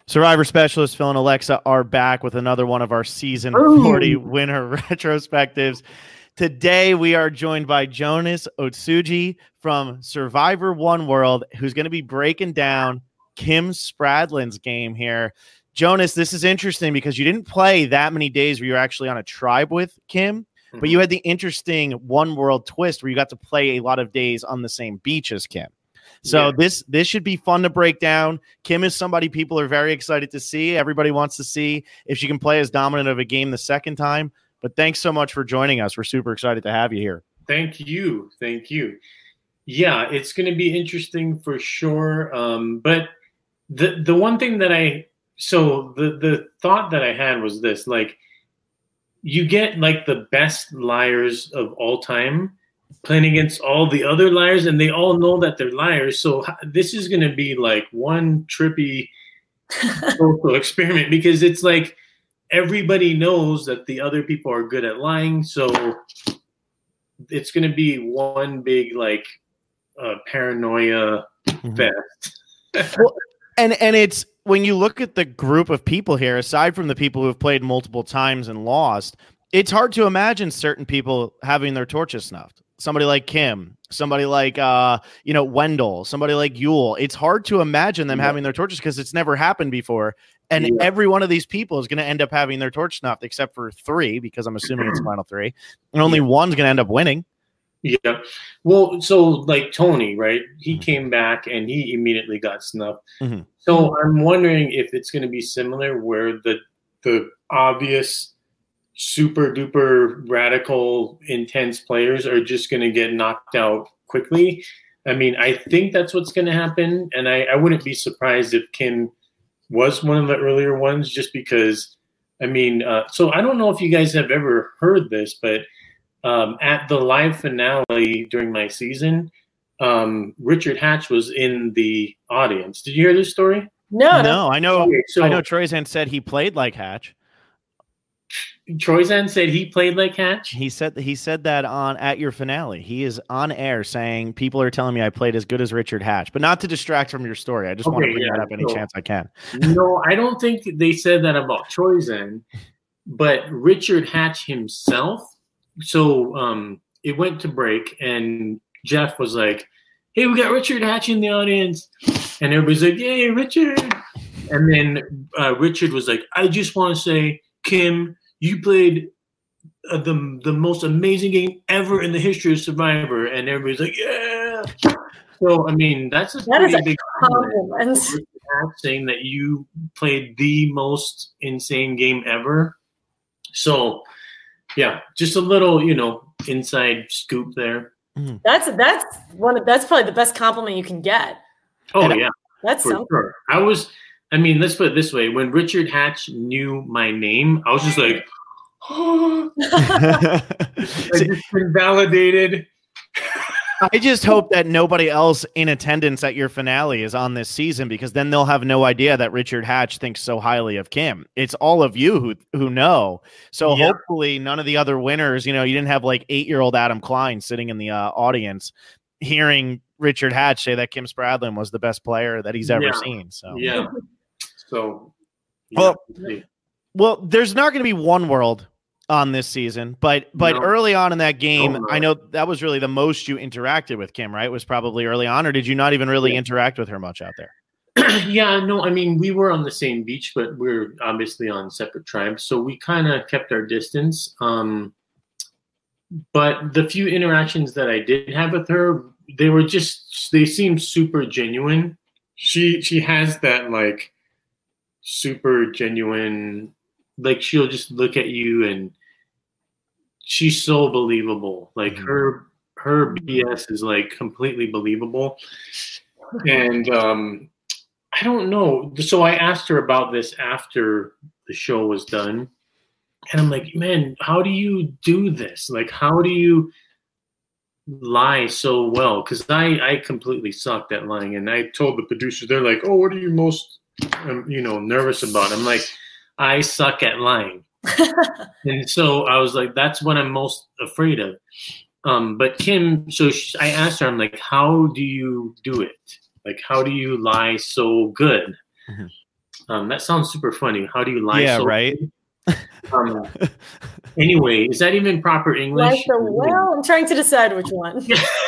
Survivor Specialist Phil and Alexa are back with another one of our season 40 winner retrospectives. Today, we are joined by Jonas Otsuji from Survivor One World, who's going to be breaking down Kim Spradlin's game here. Jonas, this is interesting because you didn't play that many days where you were actually on a tribe with Kim, but you had the interesting One World twist where you got to play a lot of days on the same beach as Kim. So this should be fun to break down. Kim is somebody people are very excited to see. Everybody wants to see if she can play as dominant of a game the second time. But thanks so much for joining us. We're super excited to have you here. Thank you. Yeah, it's going to be interesting for sure. But the one thing that the thought that I had was this, like, you get like the best liars of all time playing against all the other liars, and they all know that they're liars. So this is going to be like one trippy social experiment, because it's like everybody knows that the other people are good at lying. So it's going to be one big like paranoia fest. Well, and it's when you look at the group of people here, aside from the people who have played multiple times and lost, it's hard to imagine certain people having their torches snuffed. Somebody like Kim, somebody like, Wendell, somebody like Yul. It's hard to imagine them having their torches because it's never happened before. And every one of these people is going to end up having their torch snuffed, except for 3, because I'm assuming it's final 3. And only one's going to end up winning. Yeah. Well, so like Tony, right? He came back and he immediately got snuffed. Mm-hmm. So I'm wondering if it's going to be similar, where the obvious super duper radical intense players are just going to get knocked out quickly. I mean, I think that's what's going to happen. And I wouldn't be surprised if Kim was one of the earlier ones, just because, so I don't know if you guys have ever heard this, but at the live finale during my season, Richard Hatch was in the audience. Did you hear this story? No. I know. Okay, I know Troyzan said he played like Hatch. Troyzan said he played like Hatch? He said that at your finale. He is on air saying people are telling me I played as good as Richard Hatch, but not to distract from your story. I just want to bring that up any chance I can. No, I don't think they said that about Troyzan, but Richard Hatch himself. So it went to break, and Jeff was like, "Hey, we got Richard Hatch in the audience," and everybody's like, "Yay, Richard!" And then Richard was like, "I just want to say, Kim, you played the most amazing game ever in the history of Survivor," and everybody's like, "Yeah." So that's a pretty big compliment. Saying that you played the most insane game ever. So, yeah, just a little, inside scoop there. That's probably the best compliment you can get. Oh, yeah. That's something. Sure. Let's put it this way. When Richard Hatch knew my name, I was just like, oh. I just been validated. I just hope that nobody else in attendance at your finale is on this season, because then they'll have no idea that Richard Hatch thinks so highly of Kim. It's all of you who know. So hopefully none of the other winners, you didn't have like 8-year-old Adam Klein sitting in the audience hearing Richard Hatch say that Kim Spradlin was the best player that he's ever seen. So well, there's not going to be One World on this season, but early on in that game, I know that was really the most you interacted with Kim, right? It was probably early on, or did you not even really interact with her much out there? We were on the same beach, but we're obviously on separate tribes, so we kind of kept our distance. But the few interactions that I did have with her, they seemed super genuine. She has that like super genuine, like she'll just look at you and she's so believable. Like her BS is like completely believable. And I don't know. So I asked her about this after the show was done. And I'm like, man, how do you do this? Like, how do you lie so well? Because I completely sucked at lying. And I told the producers, they're like, oh, what are you most, nervous about? I'm like, I suck at lying. And so I was like, that's what I'm most afraid of. But Kim, I asked her, I'm like, how do you do it? Like, how do you lie so good? That sounds super funny. How do you lie? Yeah, so right. Um, anyway, is that even proper English? Like I'm trying to decide which one.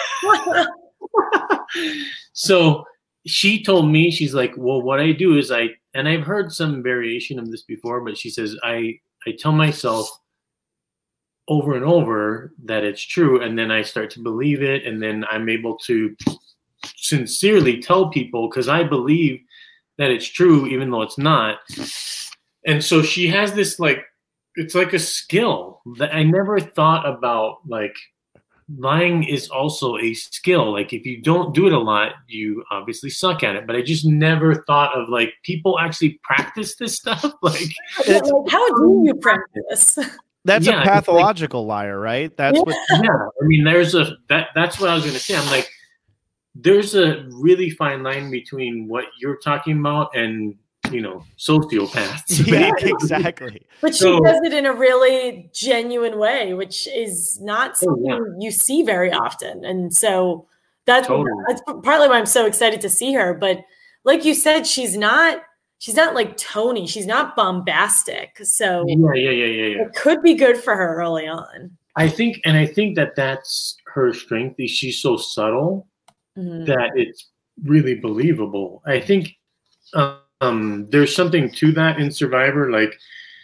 So she told me, she's like, well, what I do is and I've heard some variation of this before, but she says, I tell myself over and over that it's true. And then I start to believe it. And then I'm able to sincerely tell people because I believe that it's true, even though it's not. And so she has this, like, it's like a skill that I never thought about. Like, lying is also a skill. Like, if you don't do it a lot, you obviously suck at it. But I just never thought of, like, people actually practice this stuff. Like, how do you practice? That's a pathological liar, right? That's what. Yeah, I mean, that's what I was going to say. I'm like, there's a really fine line between what you're talking about and, sociopaths. Yeah, exactly. But she does it in a really genuine way, which is not something you see very often. And so that's partly why I'm so excited to see her. But like you said, she's not like Tony. She's not bombastic. So yeah. It could be good for her early on. I think that that's her strength. Is she's so subtle that it's really believable. I think there's something to that in Survivor. Like,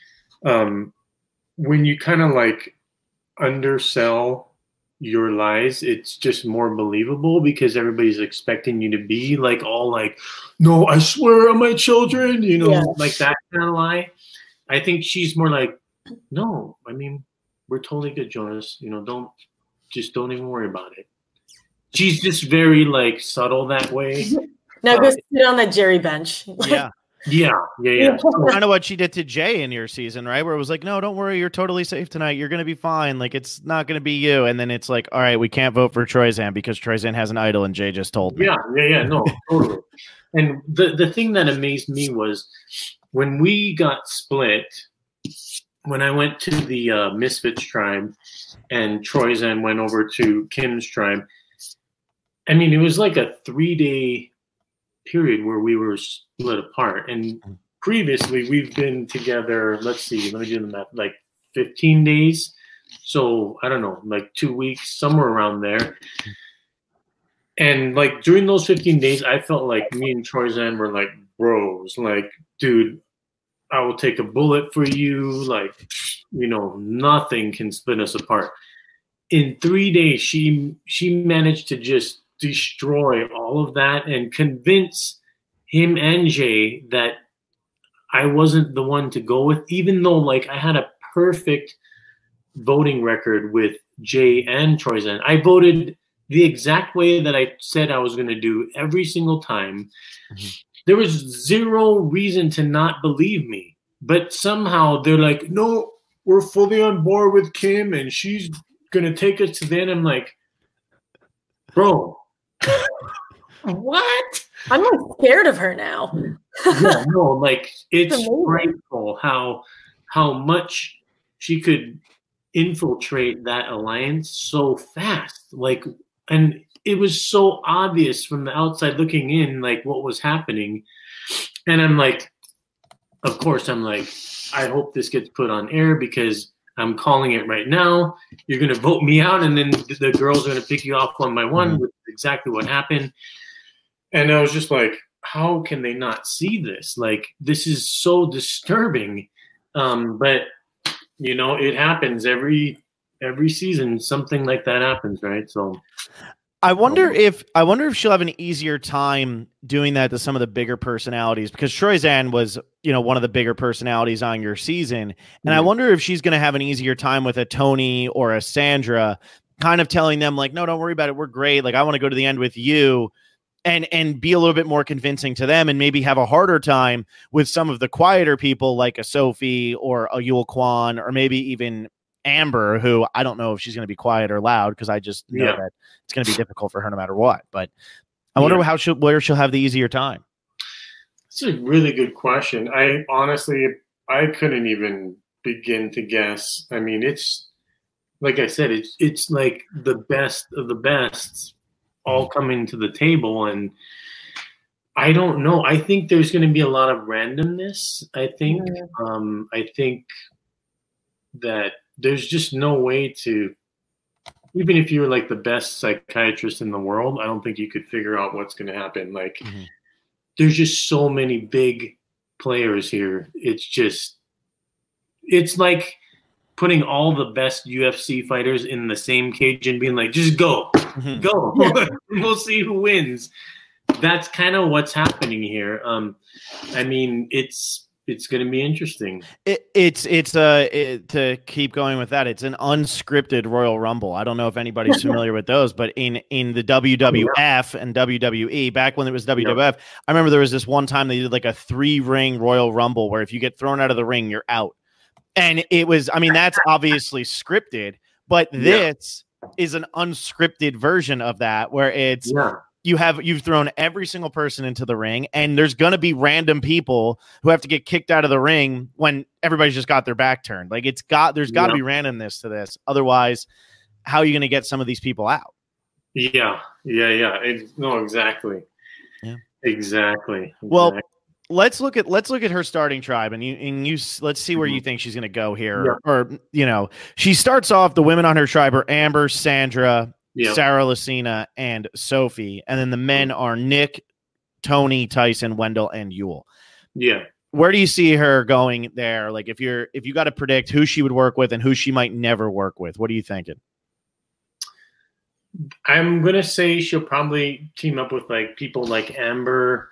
when you kind of like undersell your lies, it's just more believable because everybody's expecting you to be like all like, no, I swear on my children, like that kind of lie. I think she's more like, no, I mean, we're totally good, Jonas. Don't even worry about it. She's just very like subtle that way. Now go sit on that Jerry bench. Yeah. Yeah. Kind of what she did to Jay in your season, right? Where it was like, no, don't worry, you're totally safe tonight. You're going to be fine. Like, it's not going to be you. And then it's like, all right, we can't vote for Troyzan because Troyzan has an idol and Jay just told me. Yeah. No, totally. And the thing that amazed me was when we got split, when I went to the Misfits tribe and Troyzan went over to Kim's tribe, I mean, it was like a 3-day period where we were split apart. And previously we've been together, let me do the math, like 15 days. So I don't know, like 2 weeks, somewhere around there. And like during those 15 days, I felt like me and Troyzan were like bros. Like, dude, I will take a bullet for you. Like, nothing can split us apart. In 3 days, she managed to just destroy all of that and convince him and Jay that I wasn't the one to go with, even though like I had a perfect voting record with Jay and Troyzan. I voted the exact way that I said I was going to do every single time. Mm-hmm. There was zero reason to not believe me, but somehow they're like, no, we're fully on board with Kim and she's going to take us to the end. I'm like, bro, what? I'm like scared of her now. Yeah, no, like it's frightful how much she could infiltrate that alliance so fast. Like, and it was so obvious from the outside looking in, like what was happening. And I'm like, of course, I'm like, I hope this gets put on air because I'm calling it right now. You're going to vote me out, and then the girls are going to pick you off one by one, which is exactly what happened. And I was just like, how can they not see this? Like, this is so disturbing. But, it happens every season. Something like that happens, right? So I wonder if she'll have an easier time doing that to some of the bigger personalities, because Troyzan was, one of the bigger personalities on your season. And I wonder if she's going to have an easier time with a Tony or a Sandra kind of telling them like, no, don't worry about it. We're great. Like, I want to go to the end with you, and be a little bit more convincing to them, and maybe have a harder time with some of the quieter people like a Sophie or a Yul Kwan, or maybe even Amber, who I don't know if she's going to be quiet or loud, because I just know that it's going to be difficult for her no matter what. But I wonder where she'll have the easier time. It's a really good question. I couldn't even begin to guess. I mean, it's like I said, it's like the best of the best all coming to the table, and I don't know. I think there's going to be a lot of randomness. I think that there's just no way to, even if you were like the best psychiatrist in the world, I don't think you could figure out what's going to happen. Like, there's just so many big players here. It's like putting all the best UFC fighters in the same cage and being like, just go. We'll see who wins. That's kind of what's happening here. I mean, it's going to be interesting. To keep going with that, it's an unscripted Royal Rumble. I don't know if anybody's familiar with those, but in the WWF and WWE, back when it was WWF, I remember there was this one time they did like a 3-ring Royal Rumble where if you get thrown out of the ring, you're out. And it was, I mean, that's obviously scripted, but this is an unscripted version of that where it's you've thrown every single person into the ring, and there's going to be random people who have to get kicked out of the ring when everybody's just got their back turned. Like there's got to be randomness to this. Otherwise, how are you going to get some of these people out? Yeah. No, exactly. Yeah, exactly. Well, let's look at her starting tribe, and you let's see where you think she's going to go here. Or she starts off, the women on her tribe are Amber, Sandra, Sarah Lacina, and Sophie, and then the men are Nick, Tony, Tyson, Wendell, and Yul. Yeah. Where do you see her going there? Like if you got to predict who she would work with and who she might never work with, what are you thinking? I'm gonna say she'll probably team up with like people like Amber,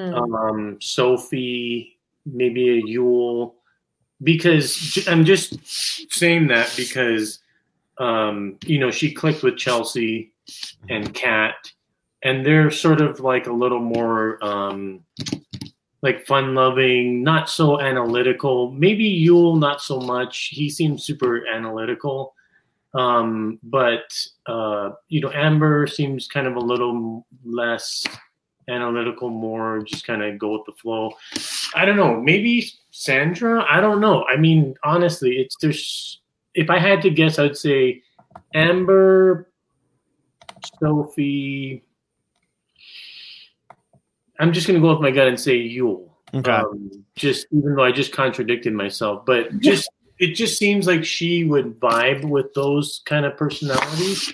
Sophie, maybe a Yul, because I'm just saying that because she clicked with Chelsea and Kat, and they're sort of like a little more like fun-loving, not so analytical. Maybe Yul, not so much. He seems super analytical. But Amber seems kind of a little less analytical, more just kind of go with the flow. I don't know. Maybe Sandra? I don't know. I mean, honestly, if I had to guess, I'd say Amber, Sophie. I'm just going to go with my gut and say Yul. Okay. Just even though I just contradicted myself, but it just seems like she would vibe with those kind of personalities.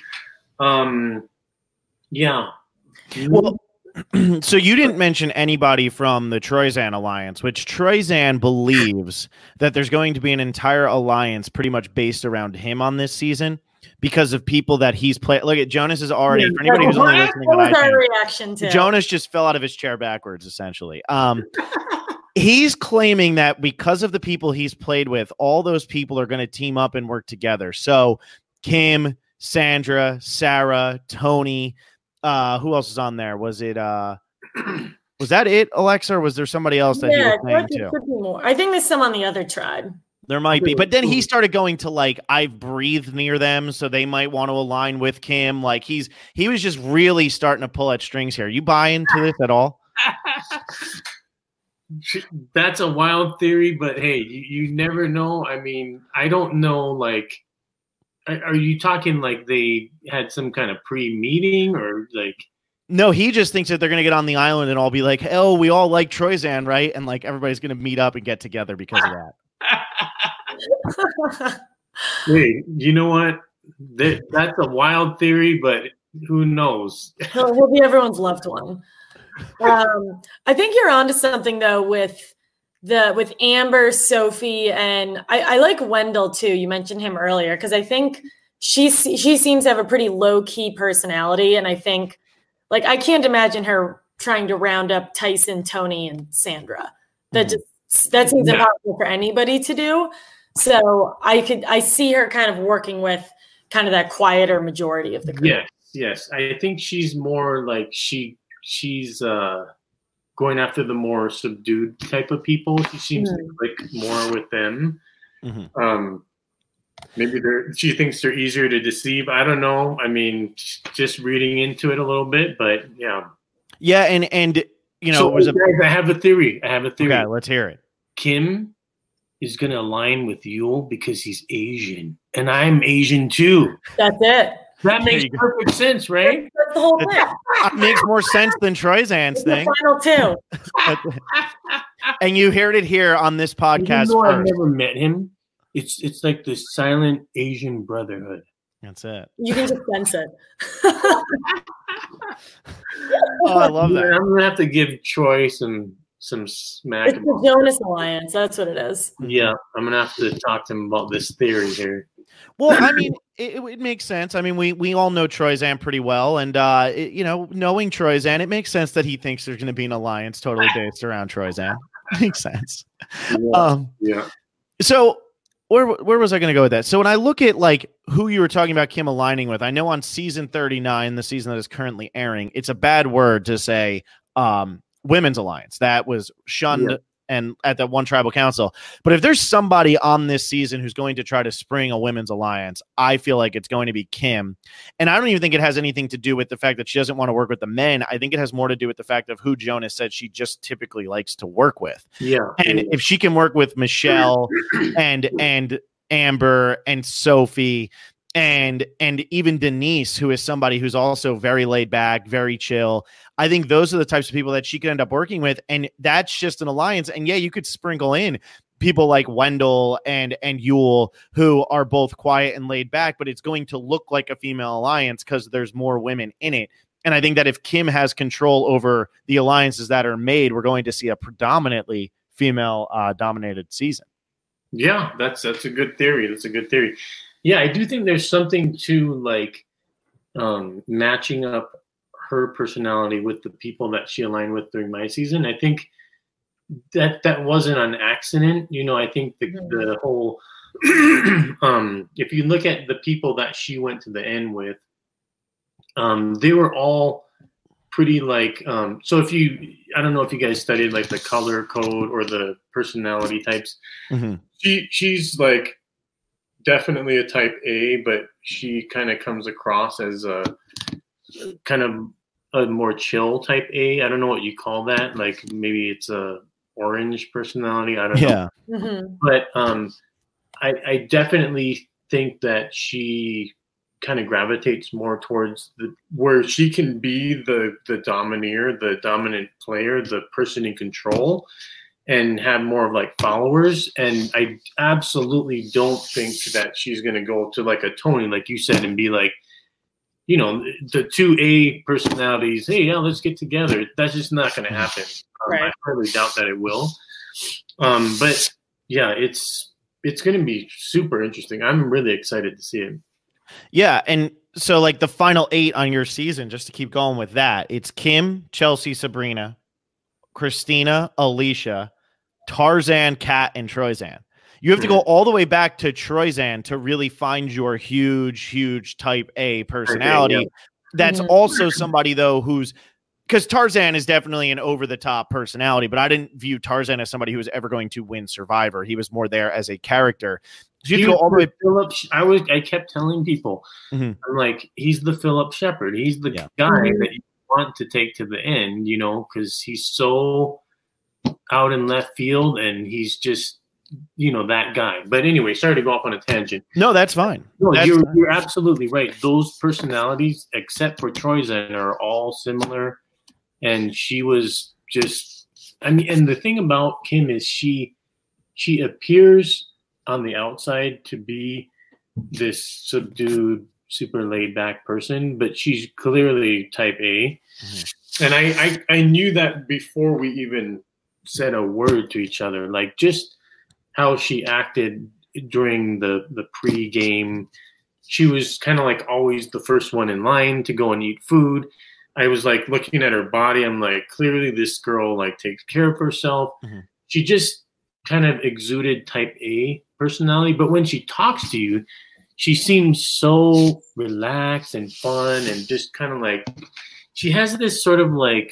Yeah. Well, so you didn't mention anybody from the Troyzan Alliance, which Troyzan believes that there's going to be an entire alliance pretty much based around him on this season because of people that he's played. Look at Jonas is already, for anybody who's only listening on iTunes, reaction to Jonas just fell out of his chair backwards, essentially. He's claiming that because of the people he's played with, all those people are going to team up and work together. So Kim, Sandra, Sarah, Tony, who else is on there? Was it was that it, Alexa, or was there somebody else that he was playing too? Could be more. I think there's some on the other tribe. There might be, but then he started going to like, I've breathed near them, so they might want to align with Kim. Like he was just really starting to pull at strings here. You buy into this at all? That's a wild theory, but hey, you never know. I mean, I don't know. Like, are you talking like they had some kind of pre-meeting or like? No, he just thinks that they're going to get on the island and all be like, "Oh, we all like Troyzan, right?" And like everybody's going to meet up and get together because of that. Hey, you know what? That's a wild theory, but who knows? We'll be everyone's loved one. I think you're onto something though with Amber, Sophie, and I like Wendell too. You mentioned him earlier because I think she seems to have a pretty low key personality, and I think like I can't imagine her trying to round up Tyson, Tony, and Sandra. That seems impossible for anybody to do. So I see her kind of working with kind of that quieter majority of the group. Yes. I think she's more like she's going after the more subdued type of people. She seems to click more with them. Mm-hmm. Maybe she thinks they're easier to deceive. I don't know. I mean, just reading into it a little bit, but yeah. Yeah, and you know, so, I have a theory. Okay, let's hear it. Kim is going to align with Yul because he's Asian, and I'm Asian too. That's it. That makes perfect sense, right? That's the whole thing. It makes more sense than Troyzan's thing. The final two. And you heard it here on this podcast. Even though I've never met him, it's like the silent Asian brotherhood. That's it. You can just sense it. I love that. I'm gonna have to give Troy some smack. It's the Jonas Alliance. That's what it is. Yeah, I'm gonna have to talk to him about this theory here. Well, I mean, it makes sense. I mean, we all know Troyzan pretty well, and knowing Troyzan, it makes sense that he thinks there's going to be an alliance totally based around Troyzan. Makes sense. Yeah. So where was I going to go with that? So when I look at like who you were talking about Kim aligning with, I know on season 39, the season that is currently airing, it's a bad word to say women's alliance. That was shunned and at that one tribal council. But if there's somebody on this season who's going to try to spring a women's alliance, I feel like it's going to be Kim. And I don't even think it has anything to do with the fact that she doesn't want to work with the men. I think it has more to do with the fact of who Jonas said she just typically likes to work with. Yeah. And if she can work with Michelle and Amber and Sophie and even Denise, who is somebody who's also very laid back, very chill, I think those are the types of people that she could end up working with. And that's just an alliance. And yeah, you could sprinkle in people like Wendell and Yul, who are both quiet and laid back, but it's going to look like a female alliance because there's more women in it. And I think that if Kim has control over the alliances that are made, we're going to see a predominantly female dominated season. Yeah, that's a good theory. That's a good theory. Yeah, I do think there's something to like matching up her personality with the people that she aligned with during my season. I think that wasn't an accident. You know, I think the whole if you look at the people that she went to the end with, they were all pretty like so if you, I don't know if you guys studied like the color code or the personality types. Mm-hmm. She's like definitely a type A, but she kind of comes across as a kind of a more chill type A. I don't know what you call that. Like maybe it's a orange personality. I don't know. Mm-hmm. But I definitely think that she kind of gravitates more towards where she can be the domineer, the dominant player, the person in control, and have more of like followers. And I absolutely don't think that she's going to go to like a Tony, like you said, and be like, you know, the 2A personalities, hey, yeah, let's get together. That's just not going to happen. Right. I highly doubt that it will. But yeah, it's going to be super interesting. I'm really excited to see it. Yeah, and so like the final 8 on your season, just to keep going with that, it's Kim, Chelsea, Sabrina, Christina, Alicia, Tarzan, Kat, and Troyzan. You have to go all the way back to Troyzan to really find your huge type A personality. Okay, yeah. That's also somebody, though, who's because Tarzan is definitely an over-the-top personality, but I didn't view Tarzan as somebody who was ever going to win Survivor. He was more there as a character. So you have to go all the way. Philip, I kept telling people, I'm like, he's the Philip Shepard. He's the guy that you want to take to the end, you know, because he's so out in left field and he's just, you know, that guy. But anyway, sorry to go off on a tangent. No, that's fine. No, you're absolutely right. Those personalities, except for Troyzan, are all similar. And she was just, I mean, and the thing about Kim is she appears on the outside to be this subdued, super laid back person, but she's clearly type A. And I knew that before we even said a word to each other, like just how she acted during the pre-game. She was kind of like always the first one in line to go and eat food. I was like looking at her body. I'm like, clearly this girl like takes care of herself. She just kind of exuded type A personality. But when she talks to you, she seems so relaxed and fun and just kind of like, she has this sort of like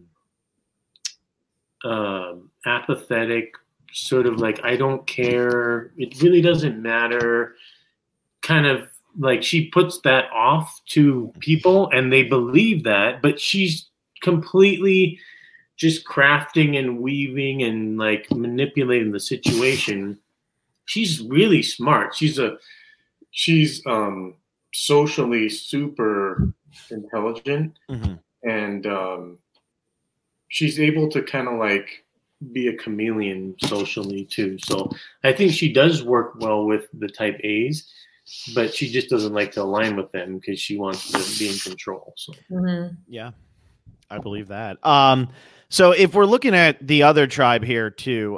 apathetic sort of like, I don't care. It really doesn't matter. Kind of like she puts that off to people and they believe that, but she's completely just crafting and weaving and like manipulating the situation. She's really smart. She's socially super intelligent, and she's able to kind of like be a chameleon socially too. So I think she does work well with the type A's, but she just doesn't like to align with them because she wants to be in control. So yeah, I believe that. So if we're looking at the other tribe here too,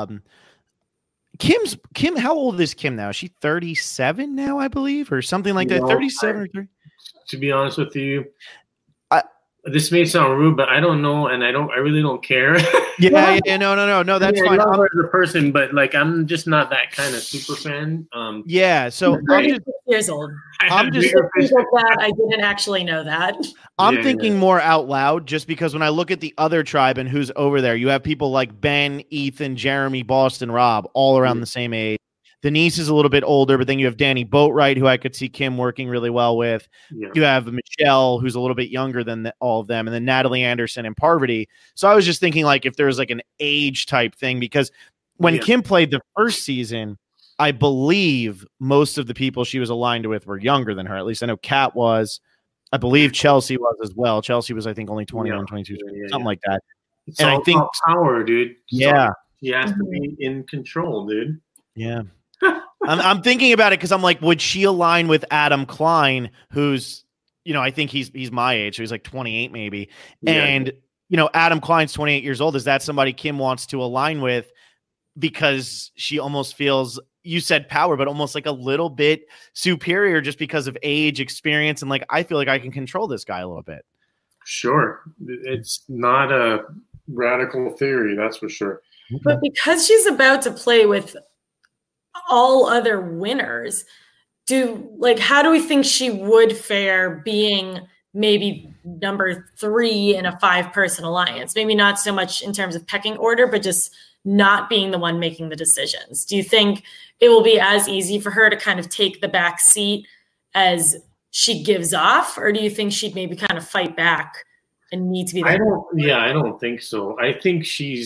Kim, how old is Kim now? Is she 37 now, I believe, or something like that? 37 or 30? To be honest with you, this may sound rude, but I don't know, and I really don't care. No, that's fine. I love her as a person, but like I'm just not that kind of super fan. So I'm just 6 years old. I didn't actually know that. I'm thinking more out loud, just because when I look at the other tribe and who's over there, you have people like Ben, Ethan, Jeremy, Boston, Rob, all around the same age. Denise is a little bit older, but then you have Danny Boatwright, who I could see Kim working really well with. Yeah. You have Michelle, who's a little bit younger than all of them, and then Natalie Anderson and Parvati. So I was just thinking like if there was like an age type thing, because when Kim played the first season, I believe most of the people she was aligned with were younger than her. At least I know Kat was. I believe Chelsea was as well. Chelsea was, I think, only 21, 22, something like that. It's and all I think power, dude. Yeah. She has to be in control, dude. Yeah. I'm thinking about it because I'm like, would she align with Adam Klein, who's, I think he's my age, so he's like 28 maybe. Yeah. And, Adam Klein's 28 years old. Is that somebody Kim wants to align with because she almost feels, you said power, but almost like a little bit superior just because of age, experience, and like, I feel like I can control this guy a little bit. Sure. It's not a radical theory, that's for sure. But because she's about to play with all other winners, how do we think she would fare being maybe number 3 in a 5-person alliance? Maybe not so much in terms of pecking order, but just not being the one making the decisions. Do you think it will be as easy for her to kind of take the back seat as she gives off, or do you think she'd maybe kind of fight back and need to be there? I don't think so. I think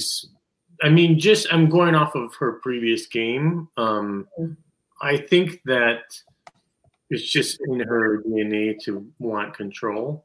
I'm going off of her previous game. I think that it's just in her DNA to want control.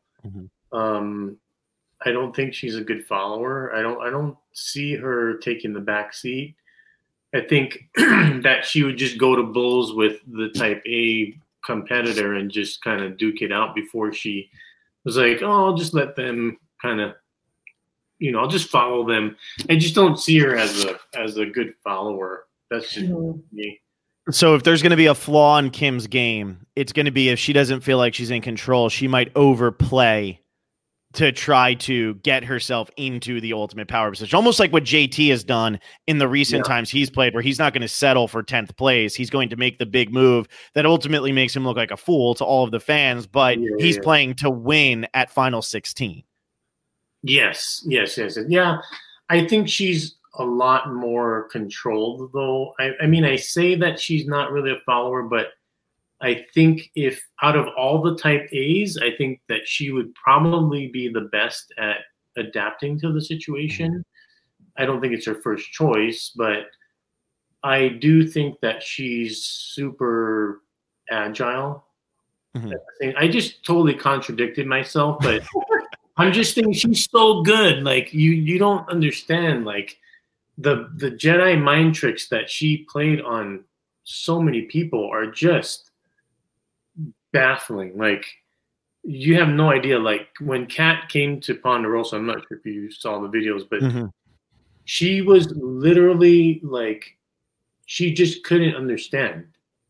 I don't think she's a good follower. I don't see her taking the back seat. I think that she would just go to bulls with the type A competitor and just kind of duke it out before she was like, oh, I'll just let them kind of, I'll just follow them. I just don't see her as a good follower. That's just me. So if there's going to be a flaw in Kim's game, it's going to be if she doesn't feel like she's in control, she might overplay to try to get herself into the ultimate power position. Almost like what JT has done in the recent times he's played, where he's not going to settle for 10th place. He's going to make the big move that ultimately makes him look like a fool to all of the fans, but he's playing to win at Final 16. Yes. Yeah, I think she's a lot more controlled, though. I say that she's not really a follower, but I think if out of all the type A's, I think that she would probably be the best at adapting to the situation. I don't think it's her first choice, but I do think that she's super agile. I just totally contradicted myself, but I'm just thinking she's so good. Like you don't understand like the Jedi mind tricks that she played on so many people are just baffling. Like you have no idea. Like when Kat came to Ponderosa, I'm not sure if you saw the videos, but she was literally like, she just couldn't understand.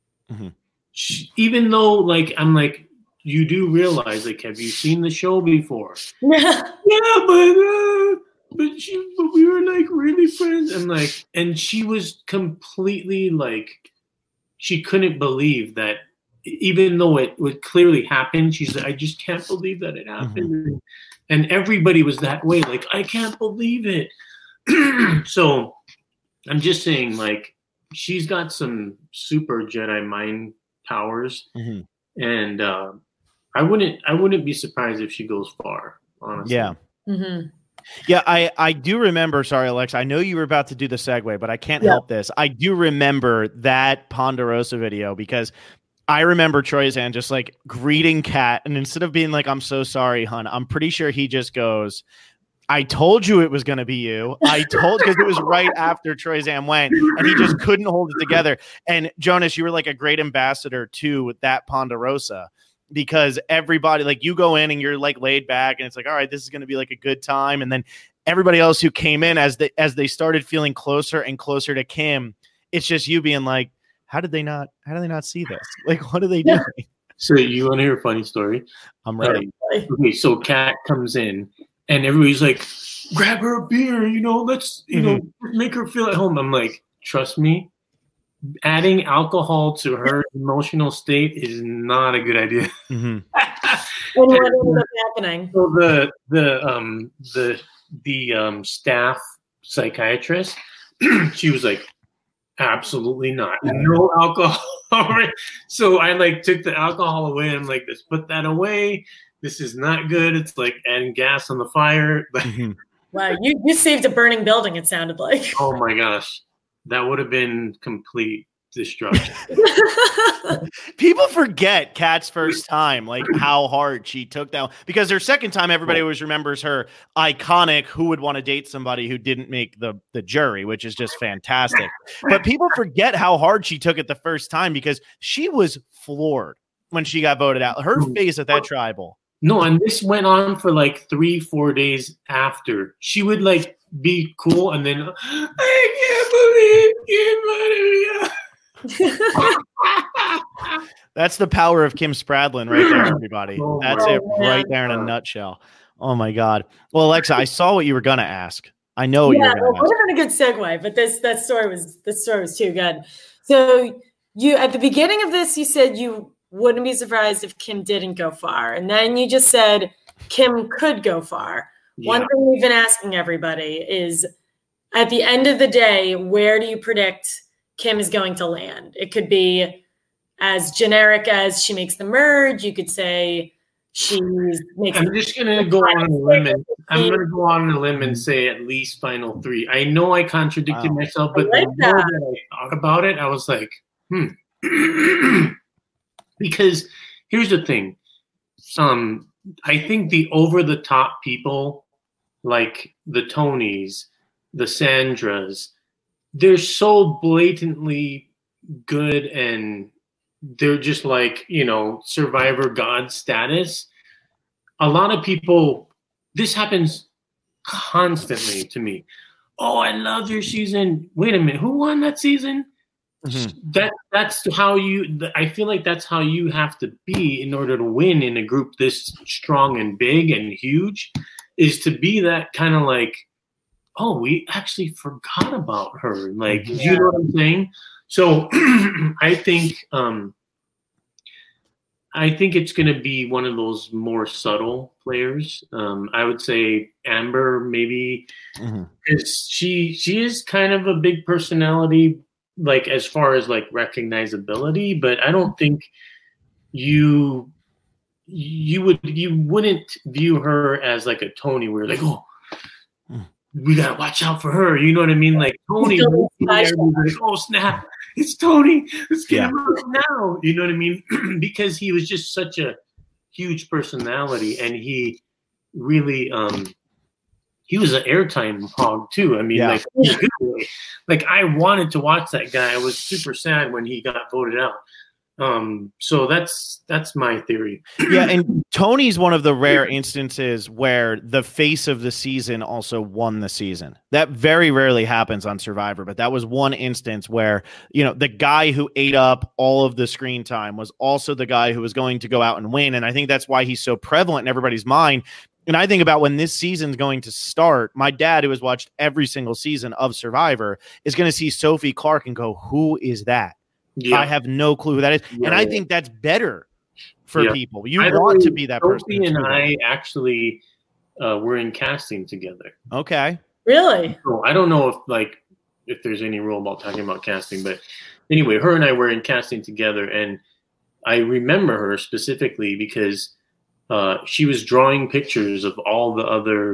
Even though like, I'm like, you do realize, like, have you seen the show before? Yeah, but we were like really friends, and she was completely like, she couldn't believe that, even though it would clearly happen. She's like, I just can't believe that it happened, and everybody was that way. Like, I can't believe it. So, I'm just saying, like, she's got some super Jedi mind powers, and I wouldn't be surprised if she goes far, honestly. Yeah. Yeah, I do remember. Sorry, Alex. I know you were about to do the segue, but I can't help this. I do remember that Ponderosa video because I remember Troyzan just like greeting Kat, and instead of being like, "I'm so sorry, hun," I'm pretty sure he just goes, "I told you it was going to be you. I told," because it was right after Troyzan went, and he just couldn't hold it together. And Jonas, you were like a great ambassador to that Ponderosa, because everybody, like, you go in and you're like laid back, and it's like, all right, this is going to be like a good time, and then everybody else who came in as they started feeling closer and closer to Kim, it's just you being like, how did they not see this? Like, what are they doing? So you want to hear a funny story? I'm ready. Okay, so Kat comes in and everybody's like, grab her a beer, let's, make her feel at home. I'm like, trust me, adding alcohol to her emotional state is not a good idea. Mm-hmm. And what ended up happening? So the staff psychiatrist, she was like, absolutely not. No alcohol. So I like took the alcohol away. I'm like, let's put that away. This is not good. It's like adding gas on the fire. Wow, you saved a burning building, it sounded like. Oh my gosh. That would have been complete destruction. People forget Kat's first time, like how hard she took that one. Because her second time, everybody always remembers her iconic "who would want to date somebody who didn't make the jury," which is just fantastic. But people forget how hard she took it the first time, because she was floored when she got voted out. Her face at that tribal. No, and this went on for like 3-4 days after. She would like be cool, and then I can't believe you. That's the power of Kim Spradlin right there, everybody. That's it right there in a nutshell. Oh my God. Well, Alexa, I saw what you were gonna ask. I know what you were gonna ask. It would have been a good segue, but this story was too good. So you, at the beginning of this, you said you wouldn't be surprised if Kim didn't go far, and then you just said Kim could go far. Yeah. One thing we've been asking everybody is, at the end of the day, where do you predict Kim is going to land? It could be as generic as she makes the merge. You could say she makes. I'm just gonna go on a limb. I'm gonna go on a limb and say at least final 3. I know I contradicted myself, but the more that I thought about it, I was like, because here's the thing. I think the over-the-top people, like the Tonys, the Sandras, they're so blatantly good, and they're just like, Survivor God status. A lot of people, this happens constantly to me. Oh, I love your season. Wait a minute, who won that season? Mm-hmm. That's how I feel like that's how you have to be in order to win in a group this strong and big and huge, is to be that kind of like, oh, we actually forgot about her. Like, you know what I'm saying? So I think it's going to be one of those more subtle players. I would say Amber, maybe, because she is kind of a big personality, like as far as like recognizability, but I don't think you wouldn't view her as like a Tony, where like, oh, we gotta watch out for her. You know what I mean? Like Tony, like, oh snap, it's Tony. Let's get him out now. You know what I mean? Because he was just such a huge personality, and he really he was an airtime hog too. I mean, like I wanted to watch that guy. I was super sad when he got voted out. So that's my theory. Yeah, and Tony's one of the rare instances where the face of the season also won the season. That very rarely happens on Survivor, but that was one instance where, the guy who ate up all of the screen time was also the guy who was going to go out and win. And I think that's why he's so prevalent in everybody's mind. And I think about when this season's going to start, my dad, who has watched every single season of Survivor, is going to see Sophie Clark and go, who is that? Yeah. I have no clue who that is. Yeah, and I think that's better for people. You want to be that person. Sophie and I actually were in casting together. Okay. Really? So I don't know if there's any rule about talking about casting, but anyway, her and I were in casting together, and I remember her specifically because she was drawing pictures of all the other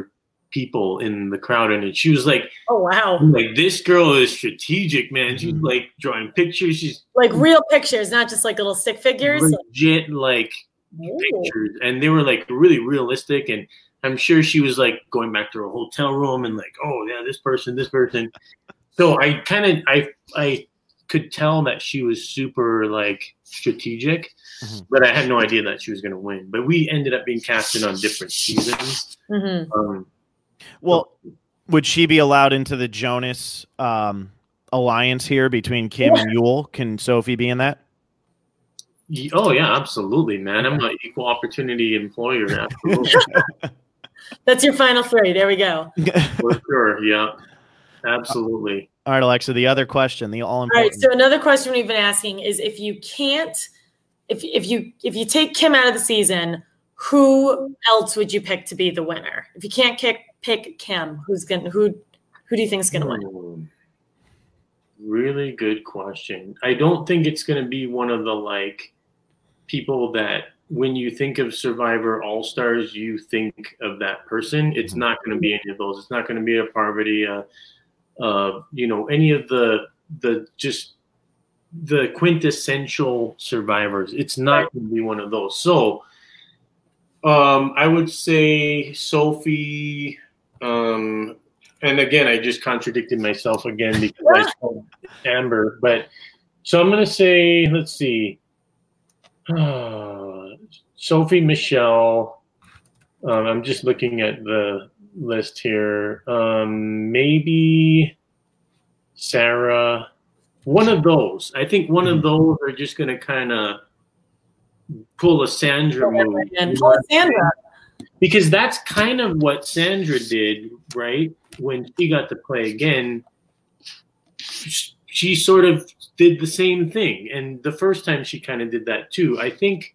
people in the crowd, and she was like, "Oh wow! Like, this girl is strategic, man. She's like drawing pictures. She's like real pictures, not just like little stick figures. Legit like pictures, and they were like really realistic. And I'm sure she was like going back to her hotel room and like, oh yeah, this person. So I could tell that she was super like strategic, but I had no idea that she was going to win. But we ended up being casted on different seasons. Well, would she be allowed into the Jonas alliance here between Kim and Yul? Can Sophie be in that? Oh yeah, absolutely, man. I'm an equal opportunity employer. Absolutely. That's your final three. There we go. For sure. Yeah, absolutely. All right, Alexa, the other question, the all important. All right, so another question we've been asking is if you take Kim out of the season, who else would you pick to be the winner? If you can't pick Kim, who do you think is gonna win? Really good question. I don't think it's gonna be one of the like people that when you think of Survivor All-Stars, you think of that person. It's not gonna be any of those. It's not gonna be a Parvati, any of the just the quintessential survivors. It's not going to be one of those. So I would say Sophie, and again, I just contradicted myself again because I said Amber, but so I'm going to say, let's see, Sophie, Michelle. I'm just looking at the list here. Maybe Sarah. One of those. I think one of those are just going to kind of pull a Sandra move. Pull a Sandra. Because that's kind of what Sandra did, right? When she got to play again, she sort of did the same thing. And the first time she kind of did that too. I think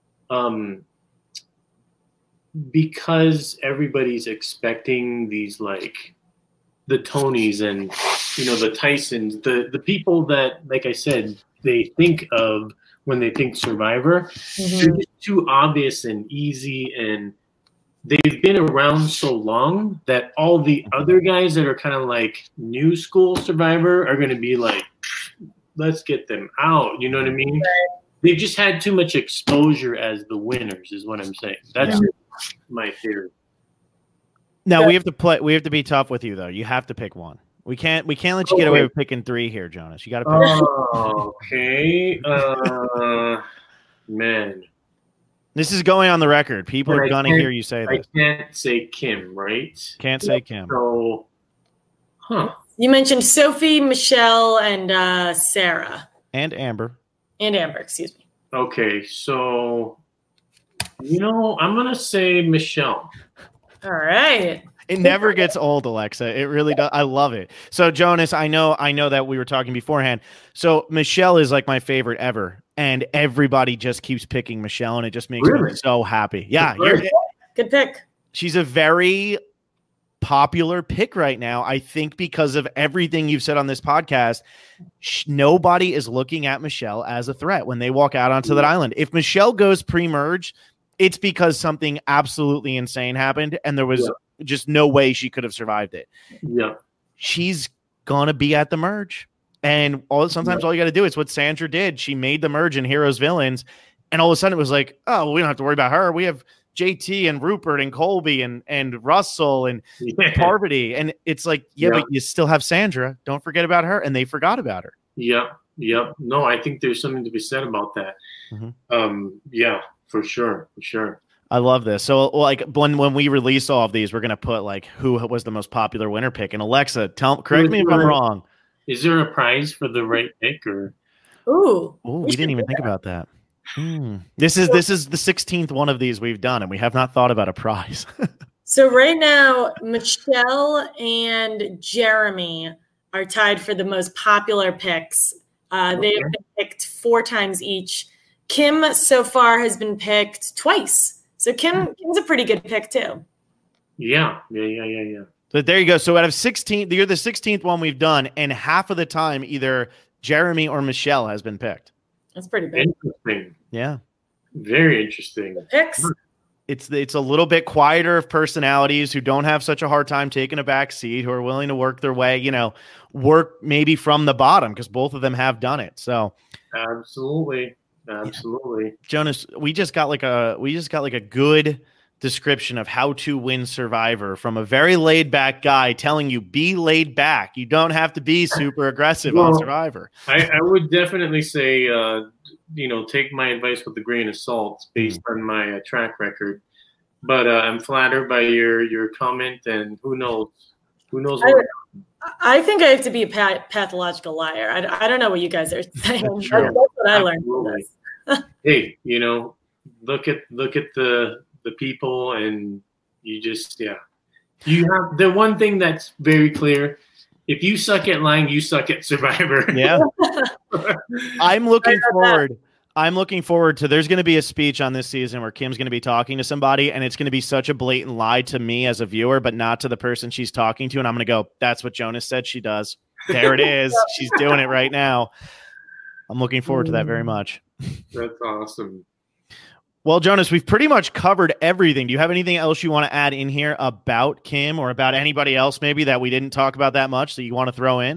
because everybody's expecting these like the Tonys and the Tysons, the people that, like I said, they think of when they think Survivor, they're just too obvious and easy, and they've been around so long that all the other guys that are kind of like new school Survivor are going to be like, let's get them out. You know what I mean? They've just had too much exposure as the winners, is what I'm saying. That's my theory. Now we have to be tough with you though. You have to pick one. We can't let you get away with picking three here, Jonas. You got to pick. Okay. Man. This is going on the record. People are gonna hear you say this. I can't say Kim, right? Can't say Kim. So, You mentioned Sophie, Michelle, and Sarah. And Amber. And Amber, excuse me. Okay, so I'm gonna say Michelle. All right. It never gets old, Alexa. It really does. I love it. So, Jonas, I know that we were talking beforehand. So, Michelle is like my favorite ever, and everybody just keeps picking Michelle, and it just makes me so happy. Yeah, good pick. She's a very popular pick right now. I think because of everything you've said on this podcast, nobody is looking at Michelle as a threat when they walk out onto that island. If Michelle goes pre-merge, it's because something absolutely insane happened, and there was just no way she could have survived it. Yeah. She's going to be at the merge. And sometimes all you got to do is what Sandra did. She made the merge in Heroes Villains, and all of a sudden it was like, oh, well, we don't have to worry about her. We have JT and Rupert and Colby and Russell and Parvati. And it's like, but you still have Sandra. Don't forget about her. And they forgot about her. Yep. No, I think there's something to be said about that. Yeah, for sure. I love this. So, like, when we release all of these, we're gonna put like who was the most popular winner pick. And Alexa, correct me if I'm wrong. Is there a prize for the right pick or? Ooh, we didn't even think about that. This is the 16th one of these we've done, and we have not thought about a prize. So right now, Michelle and Jeremy are tied for the most popular picks. They have been picked 4 times each. Kim so far has been picked twice. So Kim's a pretty good pick too. Yeah. But there you go. So out of 16, you're the 16th one we've done, and half of the time either Jeremy or Michelle has been picked. That's pretty big. Interesting. Yeah. Very interesting. The picks. It's a little bit quieter of personalities who don't have such a hard time taking a back seat, who are willing to work their way, work maybe from the bottom, because both of them have done it. So absolutely. Jonas, we just got like a good description of how to win Survivor from a very laid back guy telling you be laid back. You don't have to be super aggressive on Survivor. I would definitely say, take my advice with a grain of salt based on my track record. But I'm flattered by your comment, and who knows what. I think I have to be a pathological liar. I don't know what you guys are saying. That's what I learned from this. Hey, look at the people, and you just, you have the one thing that's very clear. If you suck at lying, you suck at Survivor. Yeah. I'm looking forward to, there's going to be a speech on this season where Kim's going to be talking to somebody, and it's going to be such a blatant lie to me as a viewer, but not to the person she's talking to. And I'm going to go, that's what Jonas said she does. There it is. She's doing it right now. I'm looking forward to that very much. That's awesome. Well, Jonas, we've pretty much covered everything. Do you have anything else you want to add in here about Kim or about anybody else maybe that we didn't talk about that much that you want to throw in?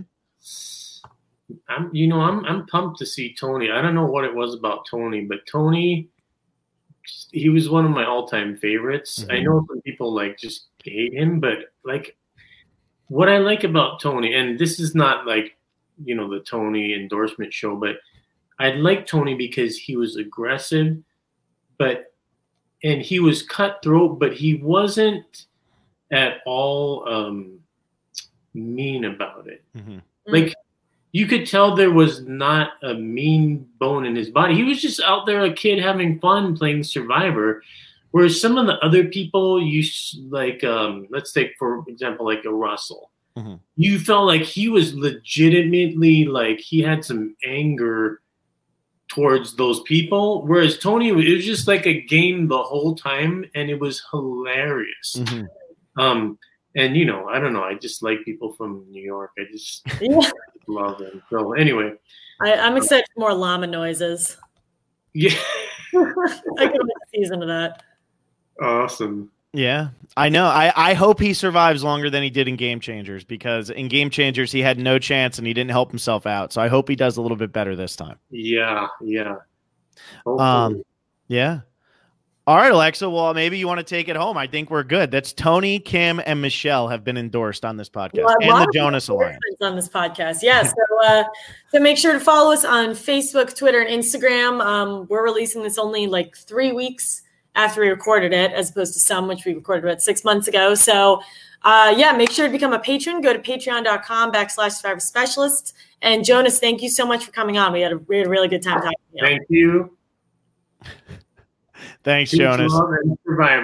I'm pumped to see Tony. I don't know what it was about Tony, but Tony, he was one of my all-time favorites. Mm-hmm. I know some people just hate him, but what I like about Tony, and this is not the Tony endorsement show, but I like Tony because he was aggressive, and he was cutthroat, but he wasn't at all mean about it. Mm-hmm. You could tell there was not a mean bone in his body. He was just out there, a kid having fun playing Survivor. Whereas some of the other people, let's take, for example, a Russell. Mm-hmm. You felt like he was legitimately, he had some anger towards those people. Whereas Tony, it was just like a game the whole time, and it was hilarious. Mm-hmm. And, I don't know. I just like people from New York. I just love them. So anyway. I'm excited for more llama noises. Yeah. I can make a season of that. Awesome. Yeah, I know. I hope he survives longer than he did in Game Changers, because in Game Changers, he had no chance and he didn't help himself out. So I hope he does a little bit better this time. Yeah. Hopefully. Yeah. All right, Alexa. Well, maybe you want to take it home. I think we're good. That's Tony, Kim, and Michelle have been endorsed on this podcast, and the Jonas Alliance on this podcast. Yeah. So make sure to follow us on Facebook, Twitter, and Instagram. We're releasing this only 3 weeks after we recorded it, as opposed to some which we recorded about 6 months ago. So make sure to become a patron. Go to patreon.com/Survivor Specialist. And Jonas, thank you so much for coming on. We had a really good time talking to you. Thank you. Thanks, Jonas.